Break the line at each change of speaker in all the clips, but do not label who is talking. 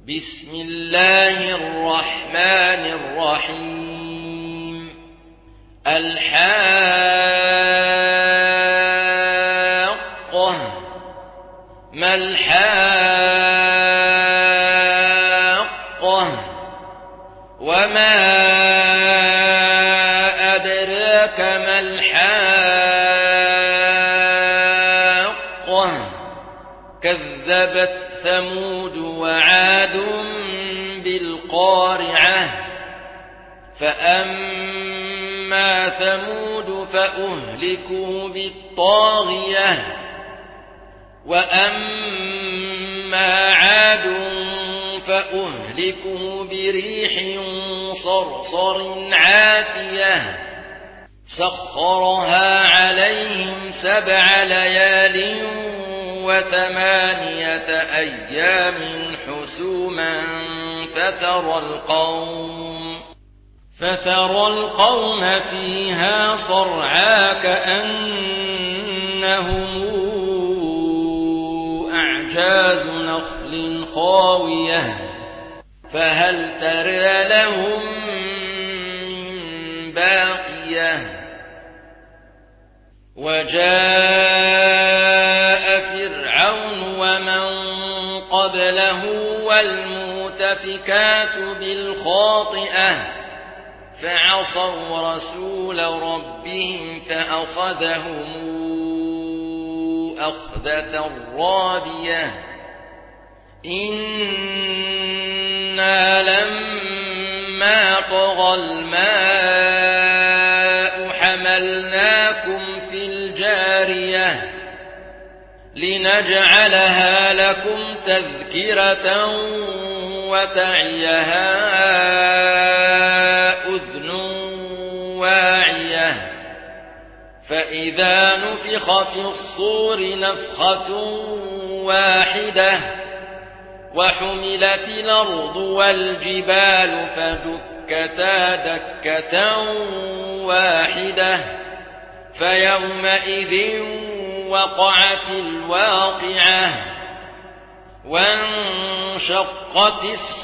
بسم الله الرحمن الرحيم الحاقة ما الحاقة وما أدراك ما الحاقة كذبت ثمود وعاد بالقارعة فأما ثمود فأهلكوا بالطاغية وأما عاد فأهلكوا بريح صرصر عاتية سخرها عليهم 7 ليال و8 أيام حسوما فترى القوم فيها صرعى كأنهم أعجاز نخل خاوية فهل ترى لهم من باقية وجاء فرعون ومن قبله والمؤتفكات بالخاطئة فعصوا رسول ربهم فأخذهم أخذة رابية إنا لما طغى الماء حملناكم في الجارية لنجعلها لكم تذكرة وتعيها أذن واعية فإذا نفخ في الصور نفخة واحدة وحملت الأرض والجبال فدكتا دكة واحدة فيومئذ وقعت الواقعة وانشقت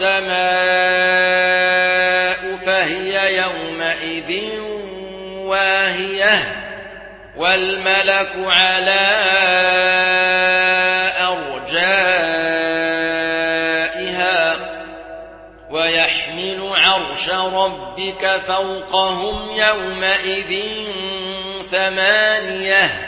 السماء فهي يومئذ واهية والملك على أرجائها ويحمل عرش ربك فوقهم يومئذ 8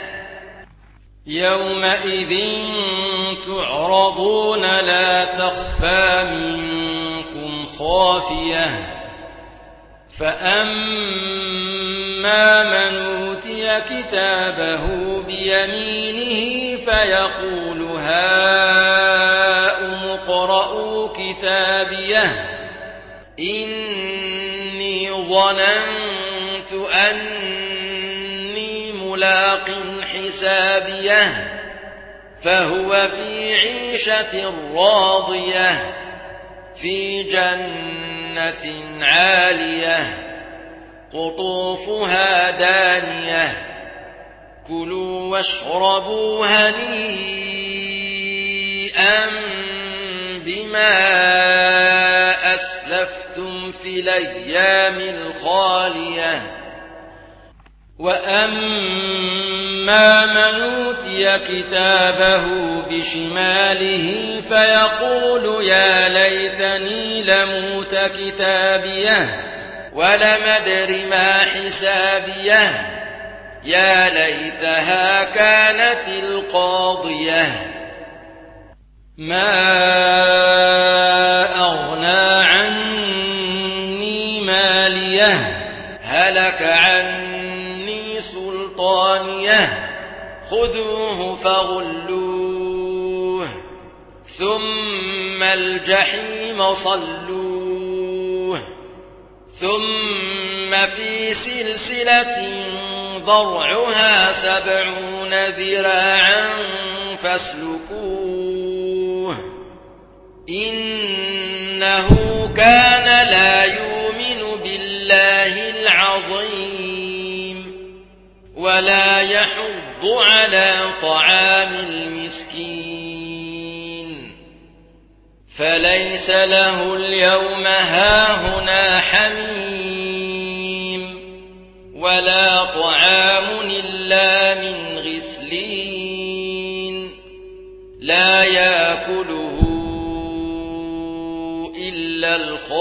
يومئذ تعرضون لا تخفى منكم خافية فأما من أوتي كتابه بيمينه فيقول هاؤم اقرءوا كتابيه إني ظننت أني ملاق حسابيه فهو في عيشة راضية في جنة عالية قطوفها دانية كلوا واشربوا هنيئا بما أسلفتم في الأيام الخالية وأما من أوتي كتابه بشماله فيقول يا ليتني لموت كتابيه ولم أدر ما حسابيه يا ليتها كانت القاضية ما أغنى عني ماليه هلك عني سلطانيه خذوه فغلوه ثم الجحيم صلوه ثم في سلسلة ضرعها 70 ذراعا فاسلكوه إنه كان لا يؤمن بالله العظيم ولا يحض على طعام المسكين فليس ليس له اليوم هاهنا حميم ولا طعام إلا من غسلين لا يأكله إلا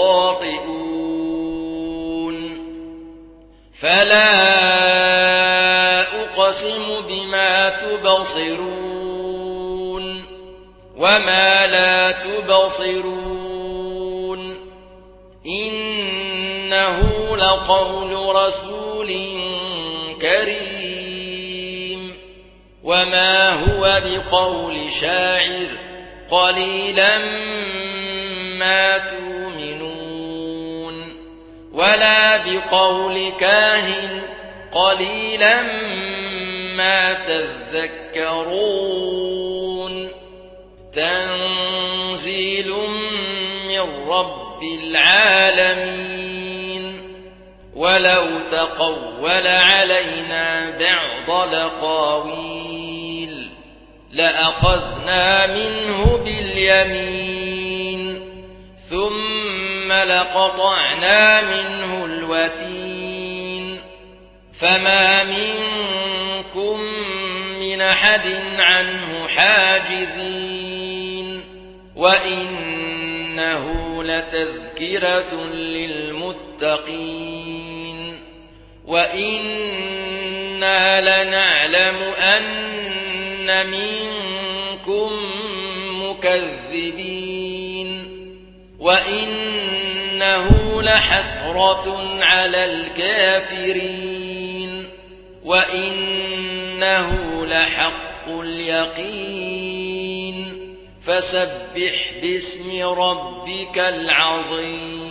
الخاطئون فلا أقسم بما تبصرون وما لا تبصرون إنه لقول رسول كريم وما هو بقول شاعر قليلا ما تؤمنون ولا بقول كاهن قليلا ما تذكرون تنزيل من رب العالمين ولو تقول علينا بعض الأقاويل لأخذنا منه باليمين ثم لقطعنا منه الوتين فما منكم من أحد عنه حاجزين وإنه لتذكرة للمتقين وإنا لنعلم أن منكم مكذبين وإنه لحسرة على الكافرين وإنه لحق اليقين فسبح باسم ربك العظيم